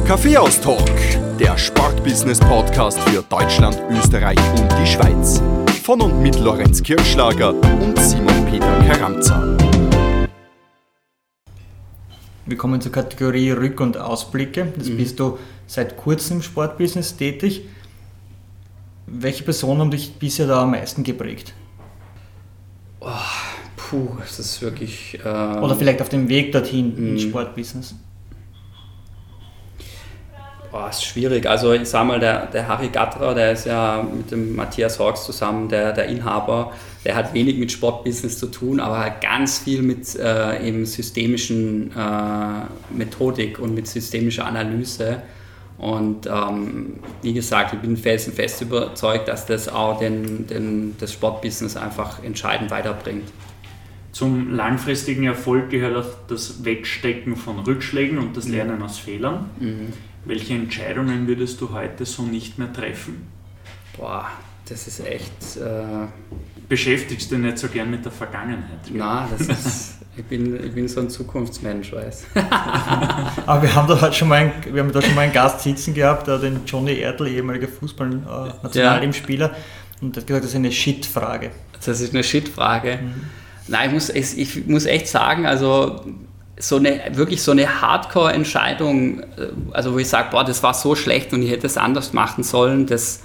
Kaffeehaus-Talk, der Sportbusiness-Podcast für Deutschland, Österreich und die Schweiz. Von und mit Lorenz Kirschlager und Simon Peter Karamza. Wir kommen zur Kategorie Rück- und Ausblicke. Das bist du seit kurzem im Sportbusiness tätig. Welche Personen haben dich bisher da am meisten geprägt? Das ist wirklich... Oder vielleicht auf dem Weg dorthin ins Sportbusiness? Ist schwierig. Also ich sag mal, der Harry Gatterer, der ist ja mit dem Matthias Hawks zusammen der Inhaber, der hat wenig mit Sportbusiness zu tun, aber hat ganz viel mit eben systemischen Methodik und mit systemischer Analyse. Und wie gesagt, ich bin felsenfest überzeugt, dass das auch das Sportbusiness einfach entscheidend weiterbringt. Zum langfristigen Erfolg gehört auch das Wegstecken von Rückschlägen und das Lernen aus Fehlern. Welche Entscheidungen würdest du heute so nicht mehr treffen? Das ist echt... Beschäftigst du dich nicht so gern mit der Vergangenheit? Nein, ich bin so ein Zukunftsmensch, weiß. Aber wir haben da schon mal einen Gast sitzen gehabt, den Johnny Ertl, ehemaliger Fußball-Nationalteamspieler, und der hat gesagt, das ist eine Shit-Frage. Das ist eine Shit-Frage. Nein, ich muss echt sagen, also so eine Hardcore-Entscheidung, also wo ich sage, das war so schlecht und ich hätte es anders machen sollen, das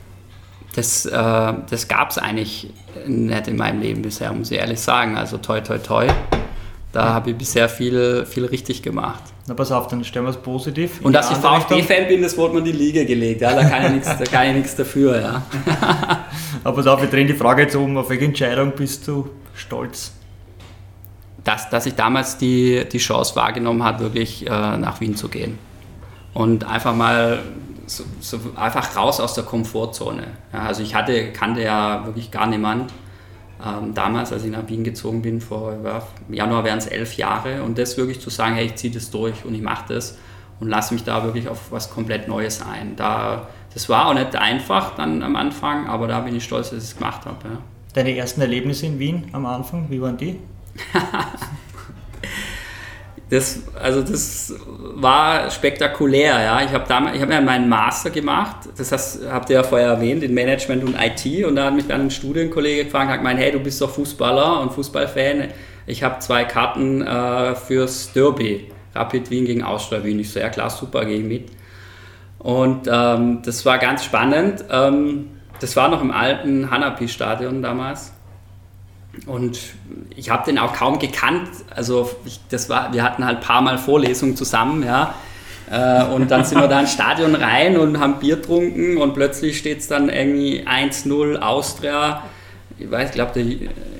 gab es eigentlich nicht in meinem Leben bisher, muss ich ehrlich sagen. Also toi toi toi, da habe ich bisher viel richtig gemacht. Na pass auf, dann stellen wir es positiv. Und dass ich VfB-Fan bin, das wurde mir in die Liga gelegt, ja, da kann ich nichts dafür. Ja. Aber pass auf, wir drehen die Frage jetzt um, auf welche Entscheidung bist du stolz? Dass ich damals die Chance wahrgenommen habe, wirklich nach Wien zu gehen. Und einfach mal so einfach raus aus der Komfortzone. Ja, also ich kannte ja wirklich gar niemand. Damals, als ich nach Wien gezogen bin, im Januar wären es 11 Jahre. Und das wirklich zu sagen, hey, ich ziehe das durch und ich mache das und lasse mich da wirklich auf was komplett Neues ein. Das war auch nicht einfach dann am Anfang, aber da bin ich stolz, dass ich es gemacht habe. Ja. Deine ersten Erlebnisse in Wien am Anfang, wie waren die? Das war spektakulär. Ja. Ich habe ja meinen Master gemacht, das habt ihr ja vorher erwähnt, in Management und IT, und da hat mich dann ein Studienkollege gefragt, hat gemeint, hey, du bist doch Fußballer und Fußballfan, ich habe 2 Karten fürs Derby, Rapid Wien gegen Austria Wien. Ich so, ja klar, super, gehe ich mit. Und das war ganz spannend. Das war noch im alten Hanapi-Stadion damals. Und ich habe den auch kaum gekannt. Also wir hatten halt ein paar Mal Vorlesungen zusammen, ja. Und dann sind wir da ins Stadion rein und haben Bier getrunken und plötzlich steht es dann irgendwie 1-0 Austria. Ich glaube der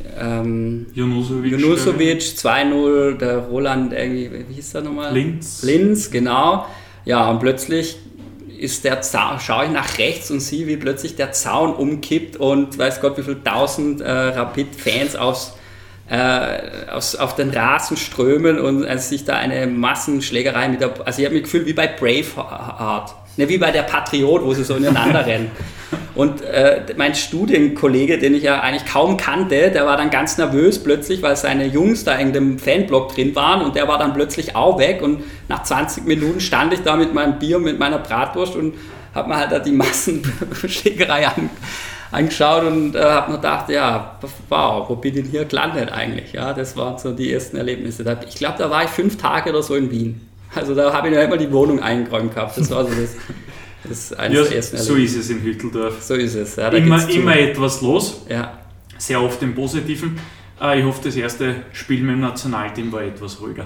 Junusovic 2-0, der Roland irgendwie, wie hieß der nochmal? Linz, genau. Ja, und plötzlich ist der Zaun, schaue ich nach rechts und sehe, wie plötzlich der Zaun umkippt und weiß Gott, wie viele 1000 Rapid-Fans auf den Rasen strömen und sich da eine Massenschlägerei also ich habe mich gefühlt wie bei Braveheart, ne, wie bei der Patriot, wo sie so ineinander rennen. Und mein Studienkollege, den ich ja eigentlich kaum kannte, der war dann ganz nervös plötzlich, weil seine Jungs da in dem Fanblock drin waren und der war dann plötzlich auch weg und nach 20 Minuten stand ich da mit meinem Bier und mit meiner Bratwurst und habe mir halt da die Massenschlägerei angeschaut und habe mir gedacht, ja, wow, wo bin ich denn hier gelandet eigentlich? Ja, das waren so die ersten Erlebnisse. Ich glaube, da war ich 5 Tage oder so in Wien. Also da habe ich noch einmal die Wohnung eingeräumt gehabt. Das war so das ist eines der ersten Erlebnisse. So ist es in Hütteldorf. So ist es. Ja, immer etwas los, ja. Sehr oft im Positiven. Ich hoffe, das erste Spiel mit dem Nationalteam war etwas ruhiger.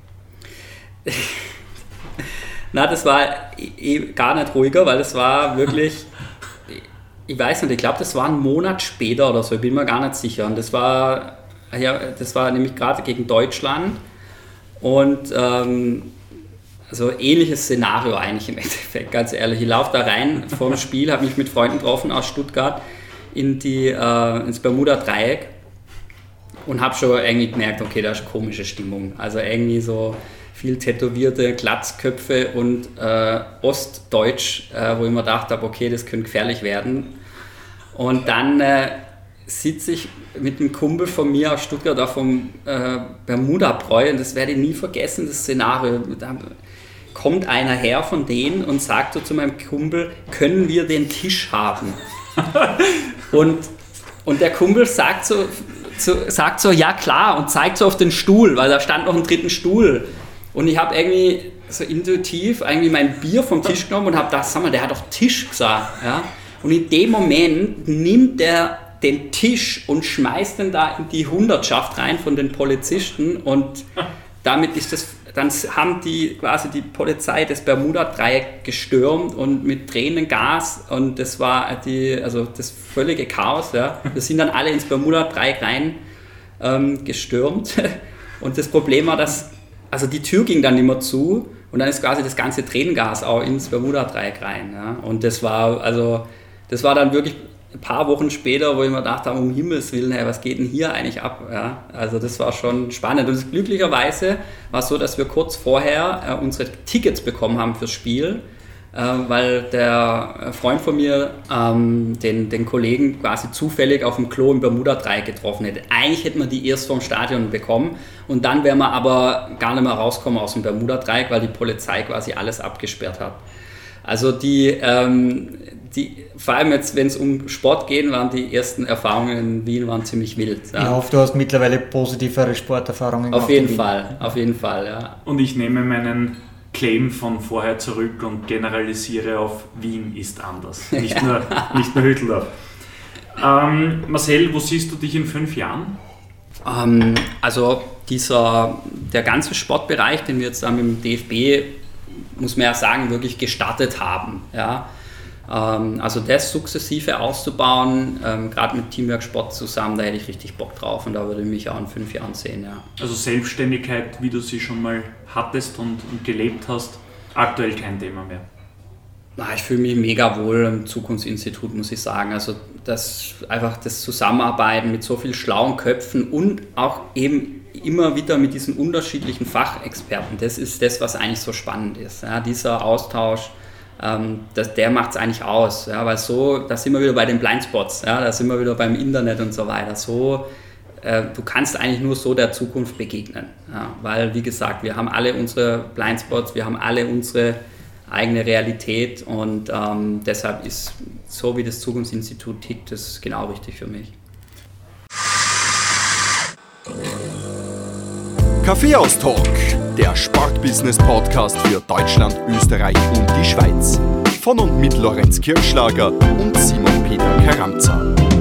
Na, das war gar nicht ruhiger, weil es war wirklich, ich weiß nicht, ich glaube, das war ein Monat später oder so, ich bin mir gar nicht sicher. Und das war nämlich gerade gegen Deutschland und also ähnliches Szenario eigentlich im Endeffekt, ganz ehrlich. Ich laufe da rein vorm Spiel, habe mich mit Freunden getroffen aus Stuttgart ins Bermuda-Dreieck und habe schon irgendwie gemerkt, okay, da ist komische Stimmung. Also irgendwie so viel tätowierte Glatzköpfe und Ostdeutsch, wo ich mir gedacht habe, okay, das könnte gefährlich werden. Und dann sitze ich mit einem Kumpel von mir aus Stuttgart auf vom Bermuda-Bräu und das werde ich nie vergessen, das Szenario. kommt einer her von denen und sagt so zu meinem Kumpel, können wir den Tisch haben? und der Kumpel sagt so, ja klar, und zeigt so auf den Stuhl, weil da stand noch ein dritten Stuhl. Und ich habe irgendwie so intuitiv eigentlich mein Bier vom Tisch genommen und habe gedacht, sag mal, der hat auf Tisch gesagt. Ja? Und in dem Moment nimmt der den Tisch und schmeißt den da in die Hundertschaft rein von den Polizisten und damit ist das, dann haben die quasi die Polizei das Bermuda-Dreieck gestürmt und mit Tränengas und das war das völlige Chaos. Ja. Wir sind dann alle ins Bermuda-Dreieck rein gestürmt und das Problem war, dass die Tür ging dann immer zu und dann ist quasi das ganze Tränengas auch ins Bermuda-Dreieck rein. Ja. Und das war dann wirklich ein paar Wochen später, wo ich mir gedacht habe, um Himmels Willen, hey, was geht denn hier eigentlich ab? Ja, also das war schon spannend. Und glücklicherweise war es so, dass wir kurz vorher unsere Tickets bekommen haben fürs Spiel, weil der Freund von mir den Kollegen quasi zufällig auf dem Klo im Bermuda-Dreieck getroffen hätte. Eigentlich hätten wir die erst vom Stadion bekommen und dann wären wir aber gar nicht mehr rauskommen aus dem Bermuda-Dreieck, weil die Polizei quasi alles abgesperrt hat. Also vor allem jetzt, wenn es um Sport geht, waren die ersten Erfahrungen in Wien ziemlich wild. Ja. Ich hoffe, du hast mittlerweile positivere Sporterfahrungen gemacht. Auf jeden Fall, ja. Und ich nehme meinen Claim von vorher zurück und generalisiere auf Wien ist anders, nicht nur Hütteldorf. Marcel, wo siehst du dich in 5 Jahren? Der ganze Sportbereich, den wir jetzt mit dem DFB, muss man ja sagen, wirklich gestartet haben. Ja? Also das sukzessive auszubauen, gerade mit Teamwork Sport zusammen, da hätte ich richtig Bock drauf und da würde ich mich auch in 5 Jahren sehen. Ja. Also Selbstständigkeit, wie du sie schon mal hattest und gelebt hast, aktuell kein Thema mehr? Ich fühle mich mega wohl im Zukunftsinstitut, muss ich sagen. Also das Zusammenarbeiten mit so vielen schlauen Köpfen und auch eben immer wieder mit diesen unterschiedlichen Fachexperten, das ist das, was eigentlich so spannend ist. Ja, dieser Austausch, der macht es eigentlich aus, ja, weil da sind wir wieder bei den Blindspots, ja, da sind wir wieder beim Internet und so weiter. Du kannst eigentlich nur so der Zukunft begegnen, ja, weil, wie gesagt, wir haben alle unsere Blindspots, wir haben alle unsere eigene Realität und deshalb ist so, wie das Zukunftsinstitut tickt, das genau richtig für mich. Kaffeehaus-Talk, der Sportbusiness-Podcast für Deutschland, Österreich und die Schweiz. Von und mit Lorenz Kirschlager und Simon Peter Karamza.